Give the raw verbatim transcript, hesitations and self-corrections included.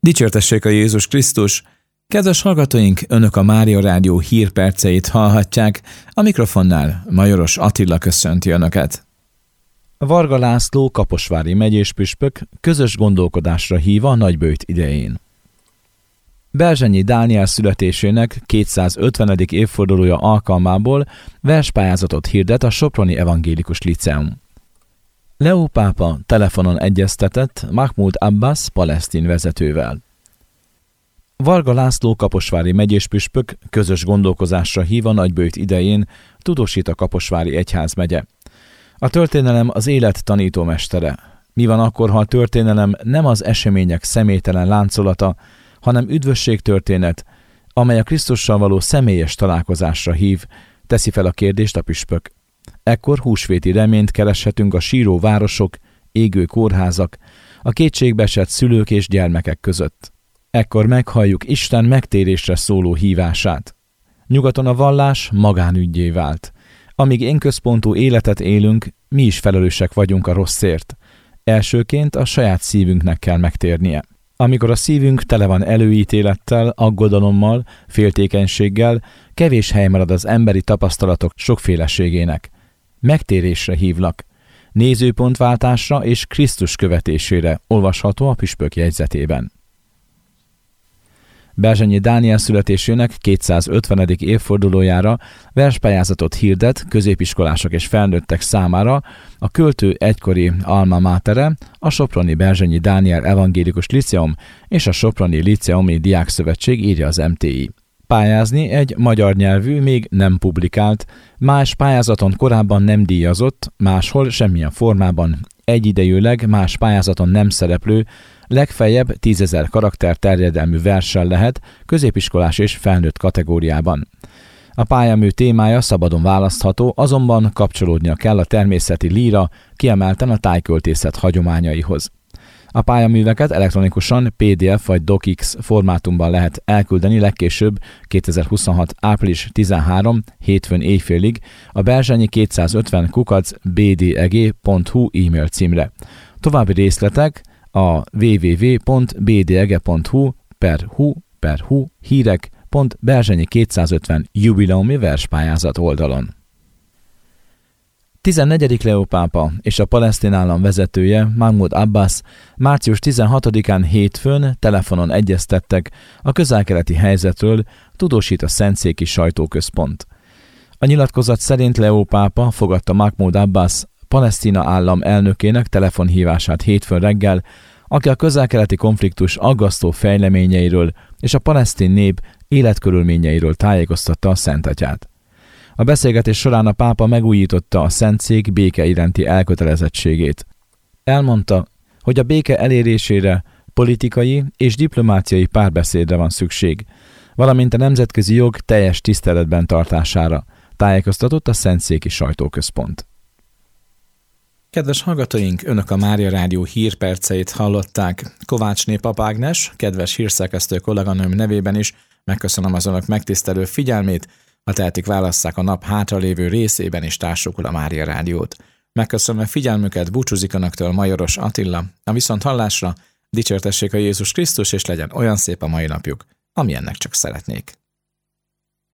Dicsértessék a Jézus Krisztus! Kedves hallgatóink, Önök a Mária Rádió hírperceit hallhatják, a mikrofonnál Majoros Attila köszönti Önöket. Varga László kaposvári megyéspüspök közös gondolkodásra hív a nagyböjt idején. Berzsenyi Dániel születésének kétszázötvenedik évfordulója alkalmából verspályázatot hirdet a Soproni Evangélikus Liceum. Leó pápa telefonon egyeztetett Mahmoud Abbas palesztin vezetővel. Varga László kaposvári megyéspüspök közös gondolkozásra hív a nagyböjt idején, tudósít a Kaposvári Egyházmegye. A történelem az élet tanítómestere. Mi van akkor, ha a történelem nem az események személytelen láncolata, hanem üdvösségtörténet, amely a Krisztussal való személyes találkozásra hív, teszi fel a kérdést a püspök. Ekkor húsvéti reményt kereshetünk a síró városok, égő kórházak, a kétségbeesett szülők és gyermekek között. Ekkor meghalljuk Isten megtérésre szóló hívását. Nyugaton a vallás magánüggyé vált. Amíg én központú életet élünk, mi is felelősek vagyunk a rosszért. Elsőként a saját szívünknek kell megtérnie. Amikor a szívünk tele van előítélettel, aggodalommal, féltékenységgel, kevés hely marad az emberi tapasztalatok sokféleségének. Megtérésre hívlak. Nézőpontváltásra és Krisztus követésére olvasható a püspök jegyzetében. Berzsenyi Dániel születésének kétszázötvenedik évfordulójára verspályázatot hirdet középiskolások és felnőttek számára a költő egykori alma matere, a Soproni Berzsenyi Dániel Evangélikus Liceum és a Soproni Liceumi Diákszövetség, írja az em té i. Pályázni egy magyar nyelvű, még nem publikált, más pályázaton korábban nem díjazott, máshol semmilyen formában, egyidejűleg más pályázaton nem szereplő, legfeljebb tízezer karakter terjedelmű verssel lehet középiskolás és felnőtt kategóriában. A pályamű témája szabadon választható, azonban kapcsolódnia kell a természeti líra, kiemelten a tájköltészet hagyományaihoz. A pályaműveket elektronikusan pé dé ef vagy docx formátumban lehet elküldeni legkésőbb kétezer-huszonhat. április tizenharmadika hétfőn éjfélig a berzsenyi kétszázötven kukac bé dé e gé pont hu e-mail címre. További részletek a double-u double-u double-u pont b d e g e pont hu per hu per hu hírek pont berzsenyi kétszázötven jubileumi verspályázat oldalon. tizennegyedik Leó pápa és a palesztin állam vezetője, Mahmoud Abbas március tizenhatodikán hétfőn telefonon egyeztettek a közel-keleti helyzetről, tudósít a Szentszéki Sajtóközpont. A nyilatkozat szerint Leó pápa fogadta Mahmoud Abbas Palesztina állam elnökének telefonhívását hétfőn reggel, aki a közel-keleti konfliktus aggasztó fejleményeiről és a palesztin nép életkörülményeiről tájékoztatta a Szentatyát. A beszélgetés során a pápa megújította a Szentszék béke iránti elkötelezettségét. Elmondta, hogy a béke elérésére politikai és diplomáciai párbeszédre van szükség, valamint a nemzetközi jog teljes tiszteletben tartására, tájékoztatott a Szentszéki Sajtóközpont. Kedves hallgatóink, Önök a Mária Rádió hírperceit hallották. Kovácsné Pap Ágnes, kedves hírszerkesztő kolléganőm nevében is megköszönöm az Önök megtisztelő figyelmét, ha tehetik, válasszák a nap hátralévő részében is társukul a Mária Rádiót. Megköszönöm figyelmüket, búcsúzik Önöktől Majoros Attila. A viszonthallásra dicsértessék a Jézus Krisztus, és legyen olyan szép a mai napjuk, amilyennek csak szeretnék.